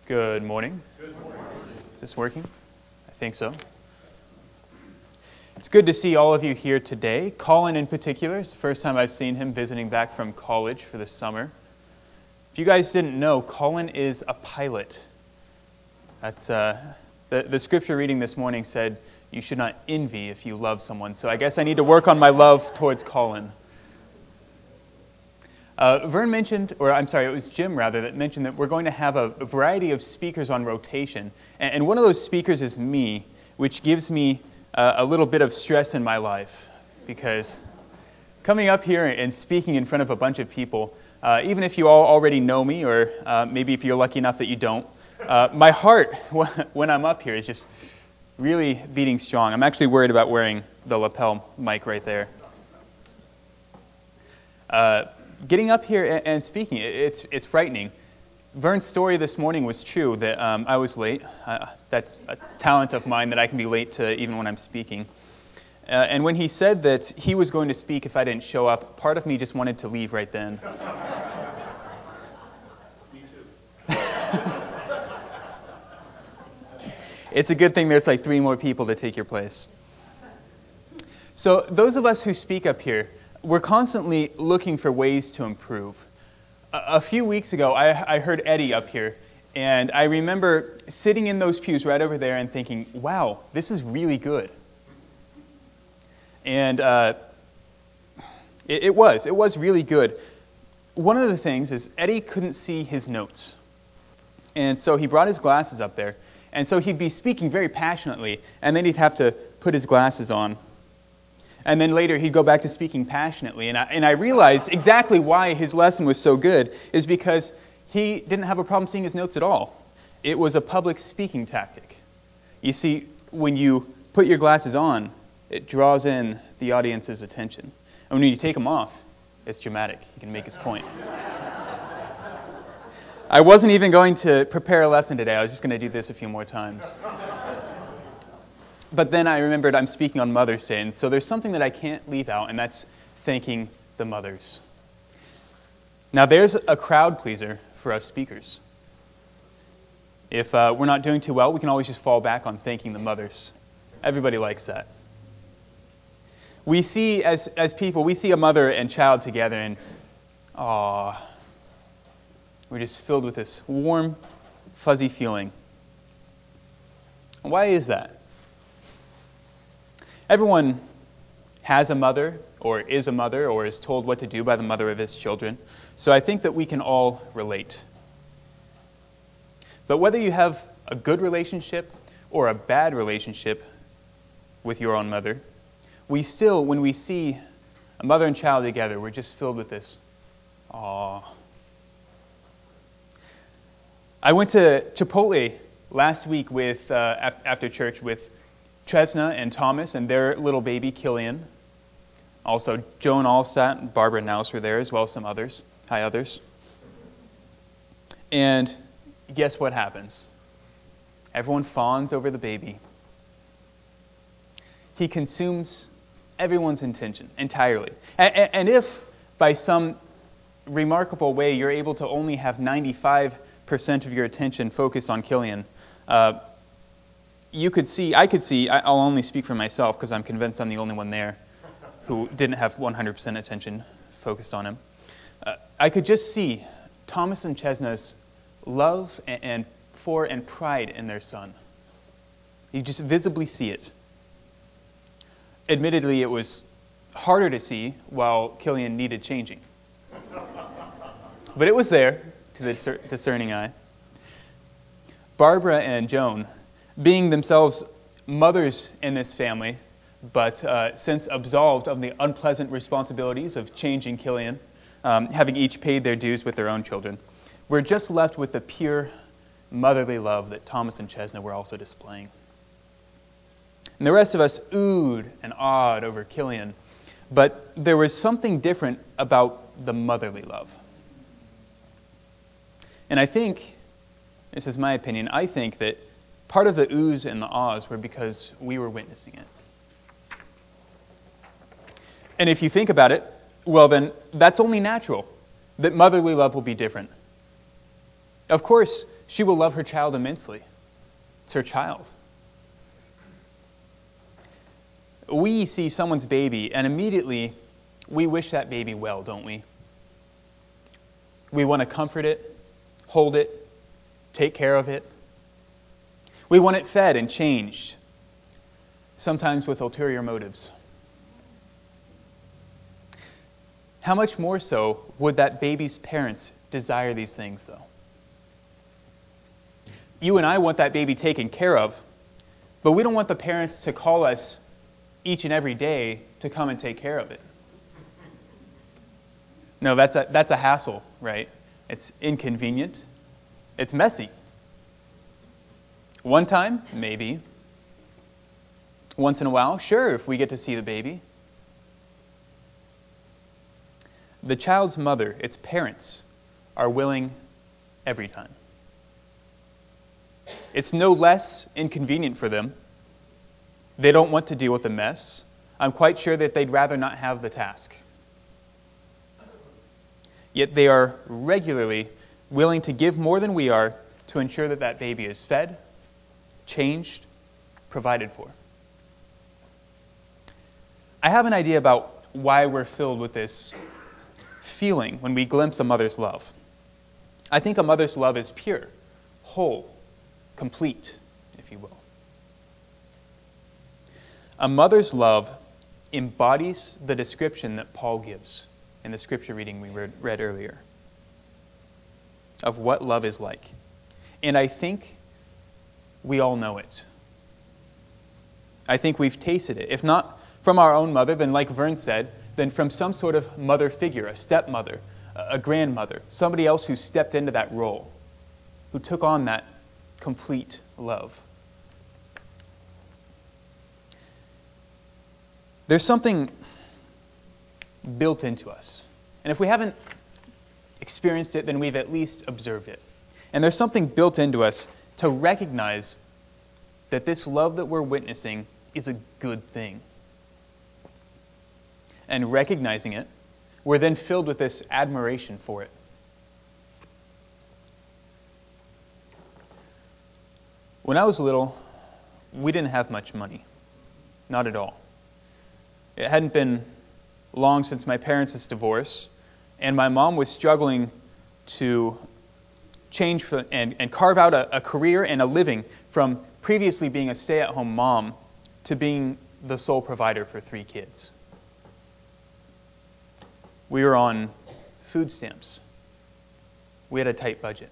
Good morning. Good morning. Is this working? I think so. It's good to see all of you here today. Colin in particular, it's the first time I've seen him visiting back from college for the summer. If you guys didn't know, Colin is a pilot. That's the scripture reading this morning said you should not envy if you love someone. So I guess I need to work on my love towards Colin. Vern mentioned, or I'm sorry, it was Jim rather, that mentioned that we're going to have a variety of speakers on rotation. And one of those speakers is me, which gives me a little bit of stress in my life. Because coming up here and speaking in front of a bunch of people, even if you all already know me, or maybe if you're lucky enough that you don't, my heart when I'm up here is just really beating strong. I'm actually worried about wearing the lapel mic right there. Getting up here and speaking, it's frightening. Vern's story this morning was true, that I was late. That's a talent of mine, that I can be late to even when I'm speaking. And when he said that he was going to speak if I didn't show up, part of me just wanted to leave right then. Me too. It's a good thing there's like 3 more people to take your place. So those of us who speak up here, we're constantly looking for ways to improve. A few weeks ago, I heard Eddie up here, and I remember sitting in those pews right over there and thinking, wow, this is really good. And it was really good. One of the things is Eddie couldn't see his notes. And so he brought his glasses up there, and so he'd be speaking very passionately, and then he'd have to put his glasses on. And then later he'd go back to speaking passionately. And I realized exactly why his lesson was so good is because he didn't have a problem seeing his notes at all. It was a public speaking tactic. You see, when you put your glasses on, it draws in the audience's attention. And when you take them off, it's dramatic. He can make his point. I wasn't even going to prepare a lesson today. I was just going to do this a few more times. But then I remembered I'm speaking on Mother's Day, and so there's something that I can't leave out, and that's thanking the mothers. Now, there's a crowd pleaser for us speakers. If we're not doing too well, we can always just fall back on thanking the mothers. Everybody likes that. We see, as people, we see a mother and child together, and we're just filled with this warm, fuzzy feeling. Why is that? Everyone has a mother, or is a mother, or is told what to do by the mother of his children. So I think that we can all relate. But whether you have a good relationship or a bad relationship with your own mother, we still, when we see a mother and child together, we're just filled with this awe. I went to Chipotle last week with after church with Chesna and Thomas and their little baby, Killian. Also, Joan Allstat and Barbara Naus were there, as well as some others. Hi, others. And guess what happens? Everyone fawns over the baby. He consumes everyone's attention entirely. And if, by some remarkable way, you're able to only have 95% of your attention focused on Killian, I could see, I'll only speak for myself because I'm convinced I'm the only one there who didn't have 100% attention focused on him. I could just see Thomas and Chesna's love and pride in their son. You just visibly see it. Admittedly, it was harder to see while Killian needed changing. But it was there to the discerning eye. Barbara and Joan, being themselves mothers in this family, but since absolved of the unpleasant responsibilities of changing Killian, having each paid their dues with their own children, we're just left with the pure motherly love that Thomas and Chesna were also displaying. And the rest of us oohed and awed over Killian, but there was something different about the motherly love. And I think, this is my opinion, I think that part of the oohs and the ahs were because we were witnessing it. And if you think about it, well then, that's only natural, that motherly love will be different. Of course, she will love her child immensely. It's her child. We see someone's baby, and immediately we wish that baby well, don't we? We want to comfort it, hold it, take care of it. We want it fed and changed, sometimes with ulterior motives. How much more so would that baby's parents desire these things, though? You and I want that baby taken care of, but we don't want the parents to call us each and every day to come and take care of it. No, that's a hassle, right? It's inconvenient. It's messy. One time, maybe. Once in a while, sure, if we get to see the baby. The child's mother, its parents, are willing every time. It's no less inconvenient for them. They don't want to deal with the mess. I'm quite sure that they'd rather not have the task. Yet they are regularly willing to give more than we are to ensure that that baby is fed, changed, provided for. I have an idea about why we're filled with this feeling when we glimpse a mother's love. I think a mother's love is pure, whole, complete, if you will. A mother's love embodies the description that Paul gives in the scripture reading we read earlier of what love is like. And I think we all know it. I think we've tasted it. If not from our own mother, then like Vern said, then from some sort of mother figure, a stepmother, a grandmother, somebody else who stepped into that role, who took on that complete love. There's something built into us. And if we haven't experienced it, then we've at least observed it. And there's something built into us to recognize that this love that we're witnessing is a good thing. And recognizing it, we're then filled with this admiration for it. When I was little, we didn't have much money. Not at all. It hadn't been long since my parents' divorce, and my mom was struggling to change and carve out a career and a living from previously being a stay-at-home mom to being the sole provider for 3 kids. We were on food stamps. We had a tight budget.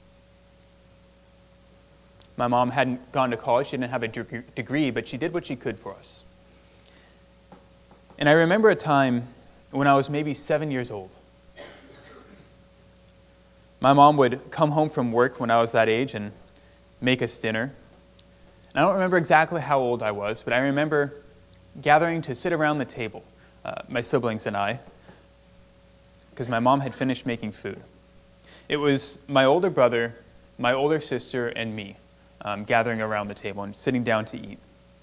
My mom hadn't gone to college. She didn't have a degree, but she did what she could for us. And I remember a time when I was maybe 7 years old. My mom would come home from work when I was that age and make us dinner. And I don't remember exactly how old I was, but I remember gathering to sit around the table, my siblings and I, because my mom had finished making food. It was my older brother, my older sister, and me gathering around the table and sitting down to eat.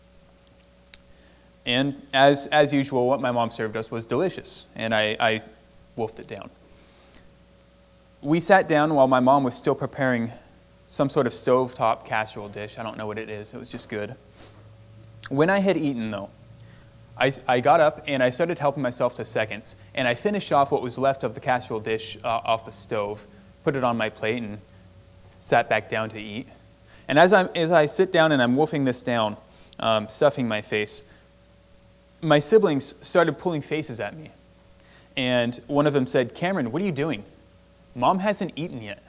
And as usual, what my mom served us was delicious, and I wolfed it down. We sat down while my mom was still preparing some sort of stovetop casserole dish. I don't know what it is. It was just good. When I had eaten, though, I got up and I started helping myself to seconds, and I finished off what was left of the casserole dish off the stove, put it on my plate, and sat back down to eat. And as I sit down and I'm wolfing this down, stuffing my face, my siblings started pulling faces at me. And one of them said, "Cameron, what are you doing? Mom hasn't eaten yet."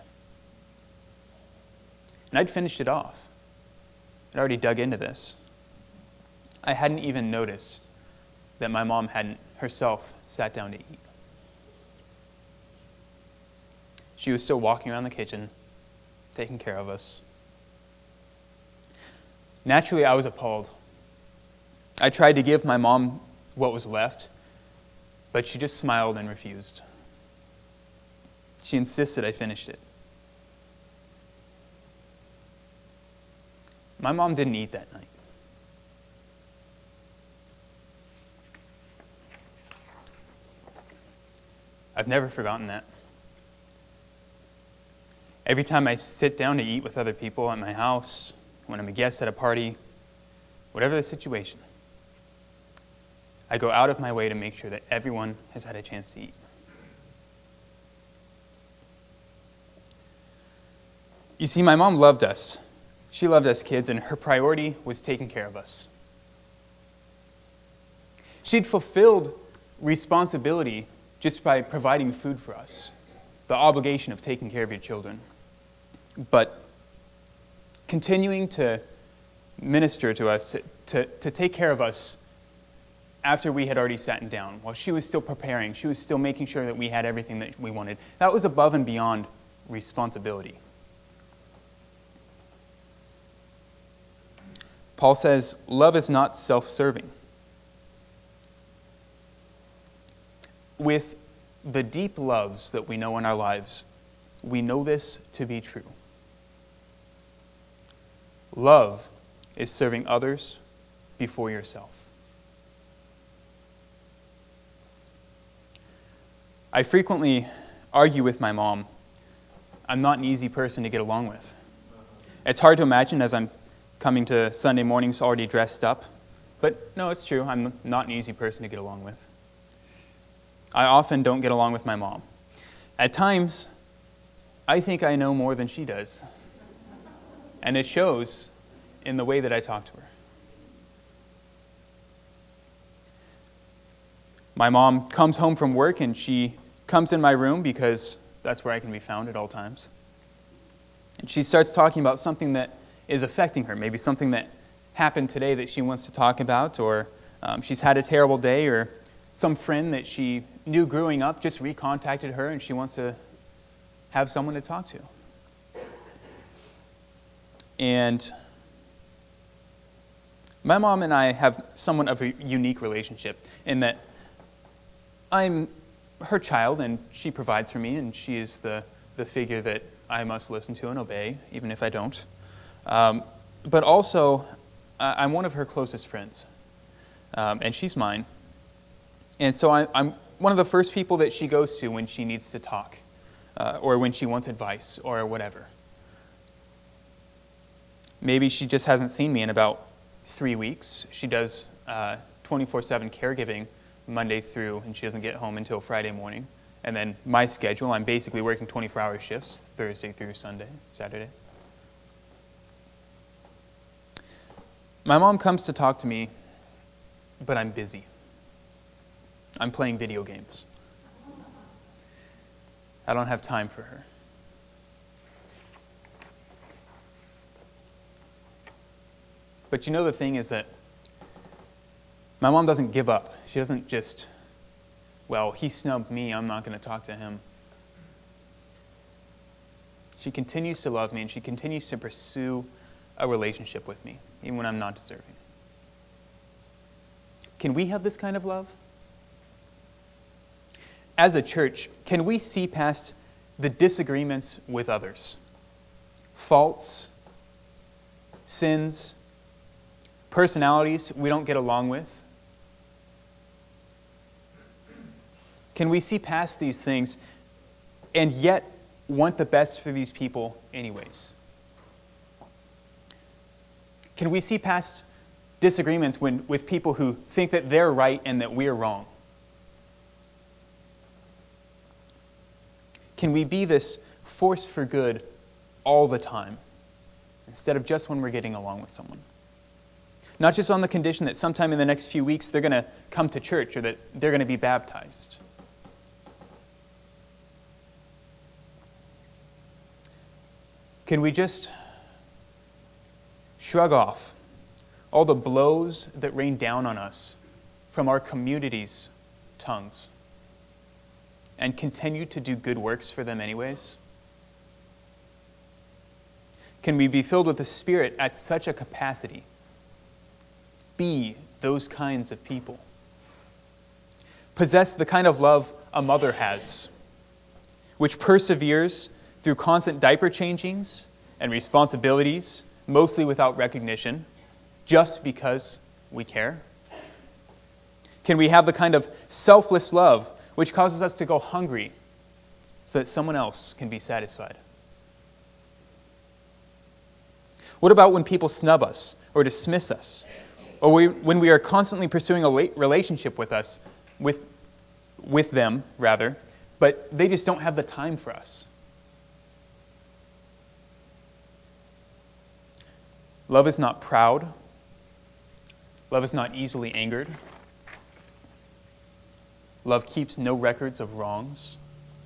And I'd finished it off. I'd already dug into this. I hadn't even noticed that my mom hadn't herself sat down to eat. She was still walking around the kitchen, taking care of us. Naturally, I was appalled. I tried to give my mom what was left, but she just smiled and refused. She insisted I finish it. My mom didn't eat that night. I've never forgotten that. Every time I sit down to eat with other people at my house, when I'm a guest at a party, whatever the situation, I go out of my way to make sure that everyone has had a chance to eat. You see, my mom loved us. She loved us kids, and her priority was taking care of us. She'd fulfilled responsibility just by providing food for us, the obligation of taking care of your children. But continuing to minister to us, to take care of us after we had already sat down, while she was still preparing, she was still making sure that we had everything that we wanted. That was above and beyond responsibility. Paul says, love is not self-serving. With the deep loves that we know in our lives, we know this to be true. Love is serving others before yourself. I frequently argue with my mom. I'm not an easy person to get along with. It's hard to imagine as I'm coming to Sunday mornings already dressed up. But no, it's true. I'm not an easy person to get along with. I often don't get along with my mom. At times, I think I know more than she does. And it shows in the way that I talk to her. My mom comes home from work and she comes in my room because that's where I can be found at all times. And she starts talking about something that is affecting her, maybe something that happened today that she wants to talk about, or she's had a terrible day, or some friend that she knew growing up just recontacted her and she wants to have someone to talk to. And my mom and I have somewhat of a unique relationship in that I'm her child and she provides for me, and she is the figure that I must listen to and obey, even if I don't. But also, I'm one of her closest friends, and she's mine. And so I'm one of the first people that she goes to when she needs to talk, or when she wants advice, or whatever. Maybe she just hasn't seen me in about 3 weeks. She does 24/7 caregiving Monday through, and she doesn't get home until Friday morning. And then my schedule, I'm basically working 24-hour shifts, Thursday through Saturday. My mom comes to talk to me, but I'm busy. I'm playing video games. I don't have time for her. But you know, the thing is that my mom doesn't give up. She doesn't just, well, he snubbed me, I'm not going to talk to him. She continues to love me, and she continues to pursue a relationship with me, even when I'm not deserving. Can we have this kind of love? As a church, can we see past the disagreements with others? Faults, sins, personalities we don't get along with? Can we see past these things and yet want the best for these people anyways? Can we see past disagreements with people who think that they're right and that we're wrong? Can we be this force for good all the time instead of just when we're getting along with someone? Not just on the condition that sometime in the next few weeks they're going to come to church or that they're going to be baptized. Can we just shrug off all the blows that rain down on us from our community's tongues and continue to do good works for them anyways? Can we be filled with the Spirit at such a capacity? Be those kinds of people. Possess the kind of love a mother has, which perseveres through constant diaper changings and responsibilities, mostly without recognition, just because we care? Can we have the kind of selfless love which causes us to go hungry so that someone else can be satisfied? What about when people snub us or dismiss us? Or when we are constantly pursuing a relationship with them, but they just don't have the time for us? Love is not proud. Love is not easily angered. Love keeps no records of wrongs.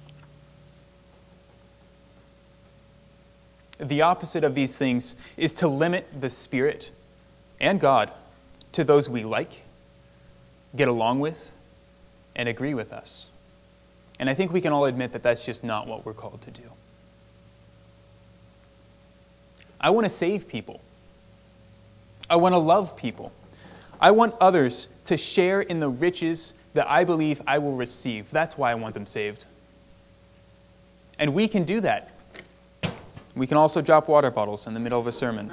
The opposite of these things is to limit the Spirit and God to those we like, get along with, and agree with us. And I think we can all admit that that's just not what we're called to do. I want to save people. I want to love people. I want others to share in the riches that I believe I will receive. That's why I want them saved. And we can do that. We can also drop water bottles in the middle of a sermon.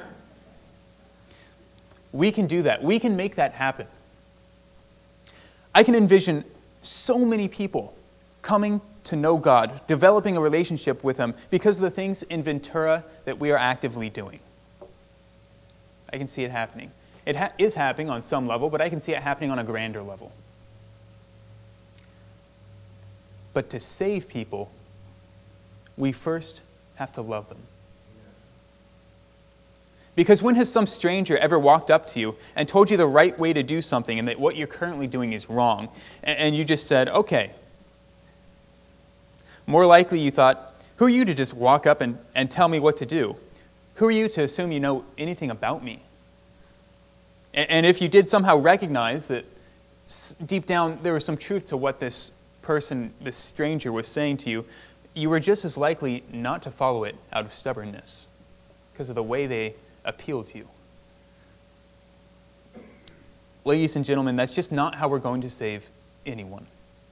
We can do that. We can make that happen. I can envision so many people coming to know God, developing a relationship with Him because of the things in Ventura that we are actively doing. I can see it happening. It is happening on some level, but I can see it happening on a grander level. But to save people, we first have to love them. Because when has some stranger ever walked up to you and told you the right way to do something and that what you're currently doing is wrong, and you just said, okay? More likely you thought, who are you to just walk up and tell me what to do? Who are you to assume you know anything about me? And if you did somehow recognize that deep down there was some truth to what this person, this stranger, was saying to you, you were just as likely not to follow it out of stubbornness because of the way they appeal to you. Ladies and gentlemen, that's just not how we're going to save anyone.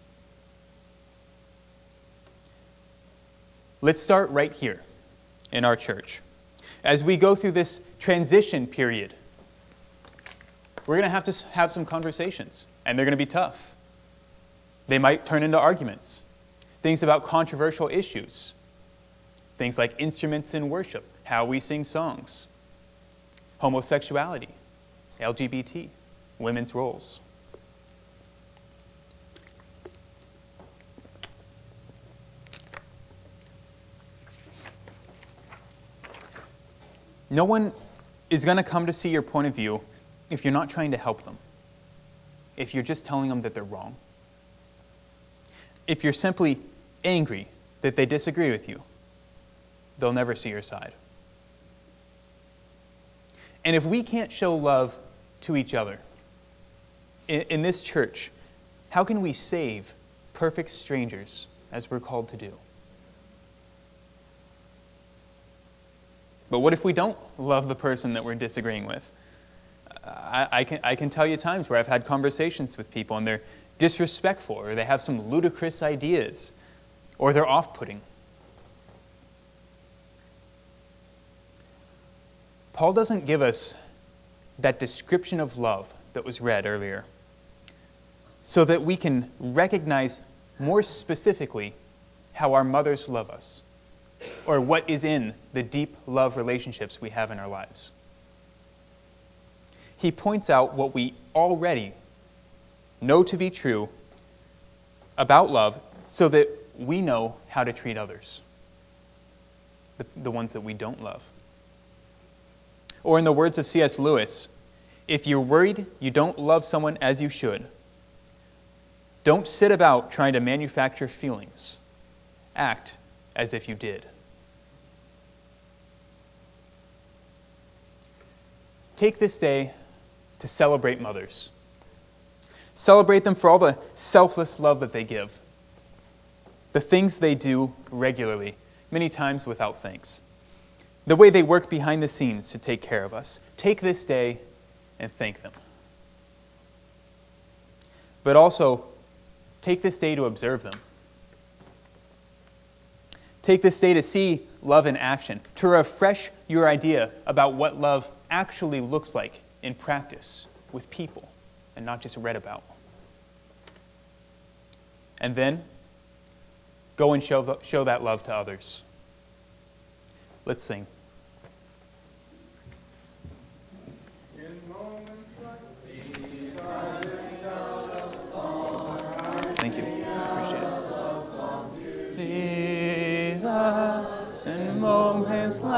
Let's start right here in our church. As we go through this transition period, we're going to have some conversations, and they're going to be tough. They might turn into arguments, things about controversial issues, things like instruments in worship, how we sing songs, homosexuality, LGBT, women's roles. No one is going to come to see your point of view if you're not trying to help them, if you're just telling them that they're wrong, if you're simply angry that they disagree with you, they'll never see your side. And if we can't show love to each other in this church, how can we save perfect strangers as we're called to do? But what if we don't love the person that we're disagreeing with? I can tell you times where I've had conversations with people and they're disrespectful, or they have some ludicrous ideas, or they're off-putting. Paul doesn't give us that description of love that was read earlier so that we can recognize more specifically how our mothers love us, or what is in the deep love relationships we have in our lives. He points out what we already know to be true about love so that we know how to treat others, the ones that we don't love. Or in the words of C.S. Lewis, if you're worried you don't love someone as you should, don't sit about trying to manufacture feelings. Act as if you did. Take this day to celebrate mothers. Celebrate them for all the selfless love that they give, the things they do regularly, many times without thanks, the way they work behind the scenes to take care of us. Take this day and thank them. But also, take this day to observe them. Take this day to see love in action, to refresh your idea about what love actually looks like in practice with people and not just read about. And then, go and show that love to others. Let's sing. just